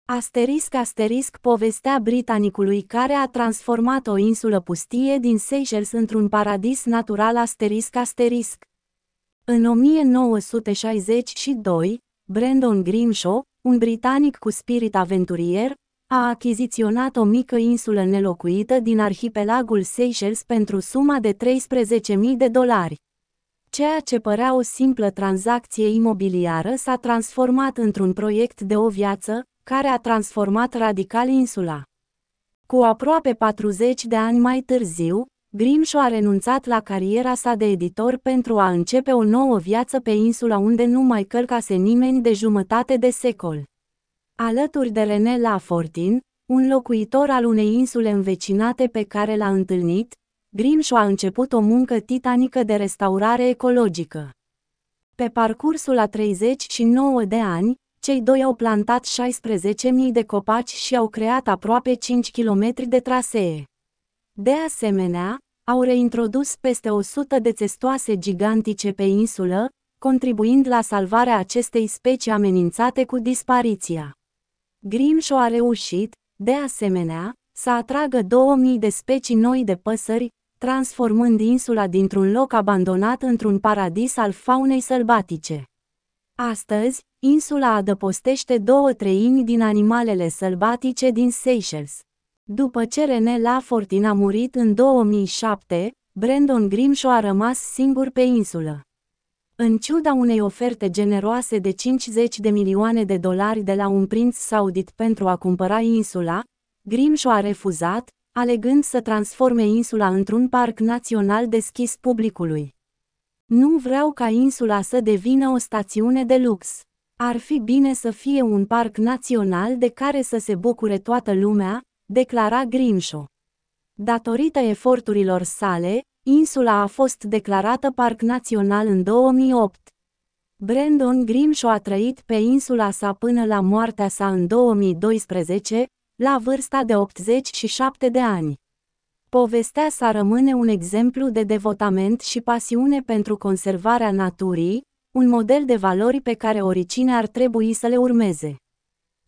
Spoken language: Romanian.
Asterisk povestea britanicului care a transformat o insulă pustie din Seychelles într-un paradis natural. În 1962, Brandon Grimshaw, un britanic cu spirit aventurier, a achiziționat o mică insulă nelocuită din arhipelagul Seychelles pentru suma de $13.000. Ceea ce părea o simplă tranzacție imobiliară s-a transformat într-un proiect de o viață, care a transformat radical insula. Cu aproape 40 de ani mai târziu, Grimshaw a renunțat la cariera sa de editor pentru a începe o nouă viață pe insula unde nu mai călcase nimeni de jumătate de secol. Alături de René Lafortin, un locuitor al unei insule învecinate pe care l-a întâlnit, Grimshaw a început o muncă titanică de restaurare ecologică. Pe parcursul a 39 de ani, cei doi au plantat 16.000 de copaci și au creat aproape 5 km de trasee. De asemenea, au reintrodus peste 100 de țestoase gigantice pe insulă, contribuind la salvarea acestei specii amenințate cu dispariția. Grimshaw a reușit, de asemenea, să atragă 2000 de specii noi de păsări, transformând insula dintr-un loc abandonat într-un paradis al faunei sălbatice. Astăzi, insula adăpostește 2/3 din animalele sălbatice din Seychelles. După ce René Lafortin a murit în 2007, Brandon Grimshaw a rămas singur pe insulă. În ciuda unei oferte generoase de $50 milioane de la un prinț saudit pentru a cumpăra insula, Grimshaw a refuzat, alegând să transforme insula într-un parc național deschis publicului. Nu vreau ca insula să devină o stațiune de lux. Ar fi bine să fie un parc național de care să se bucure toată lumea, declara Grimshaw. Datorită eforturilor sale, insula a fost declarată parc național în 2008. Brandon Grimshaw a trăit pe insula sa până la moartea sa în 2012, la vârsta de 87 de ani. Povestea sa rămâne un exemplu de devotament și pasiune pentru conservarea naturii, un model de valori pe care oricine ar trebui să le urmeze.